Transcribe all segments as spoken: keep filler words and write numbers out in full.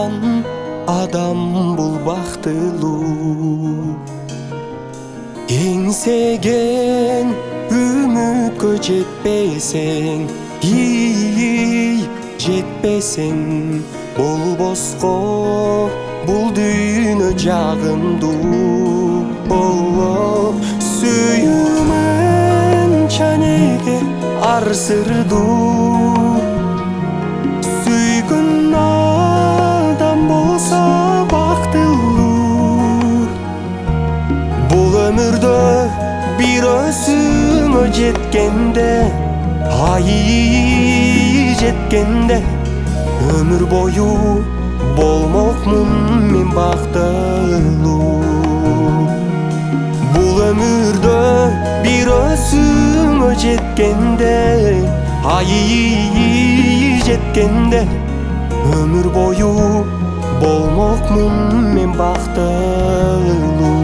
турган адам бул бактылуу. Эңсеген үмүткө жетпесең, ий жетпесең, болбоско бул дүйнө жагымдуу. Сүйүүмөн чанеге арсырдуу. Сүйгөн адам болсо бактылуу. Бул өмүрдө бир өзүңө жеткенде, ай жеткенде, өмүр бою болмокмун мен бактылуу. Бул өмүрдө бир өзүңө жеткенде, ай жеткенде, өмүр бою болмокмун мен бактылуу.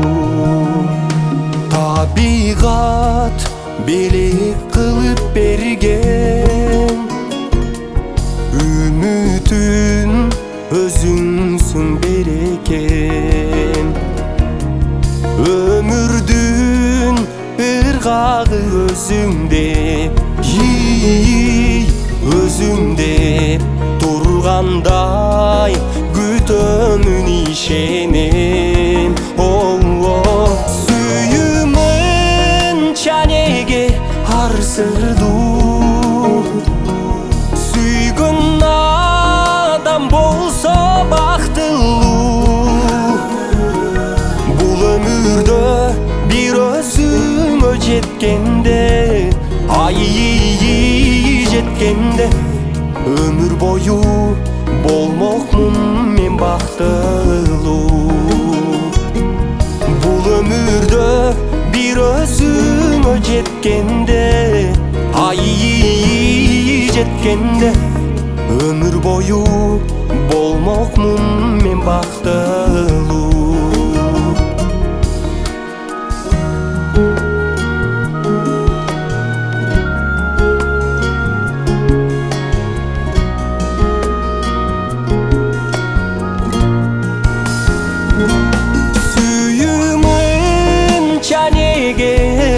Табигат белек кылып берген, үмүтүн өзүңсүң берекен. Өмүрдүн ыргагы өзүңде, өзүңде тургандай күтөмүн ишенем. Сүйүүмөн чанеге арсырдуу. Сүйгөн адам болсо бактылуу. Бул өмүрдө бир өзүңө жеткенде, ай жеткенде, өмүр бою болмокмун мен бактылуу. Бул өмүрдө бир өзүңө жеткенде, ай жеткенде, өмүр бою болмокмун мен бактылуу. Сүйүүмөн чанеге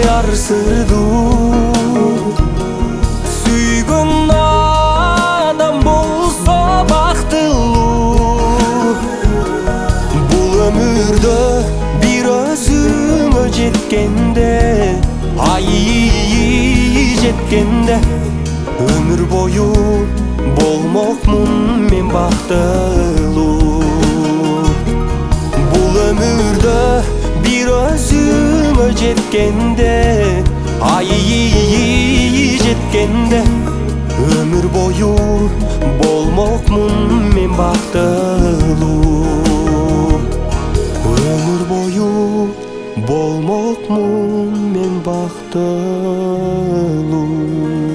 арсырдуу. Сүйгөн адам болсо бактылуу. Бул өмүрдө бир өзүңө жеткенде, ай жеткенде, өмүр бою болмокмун мен бактылуу. Бул өмүрдө бир өзүңө жеткенде, ай жеткенде, өмүр бою болмокмун мен бактылуу. Өмүр бою болмокмун мен бактылуу.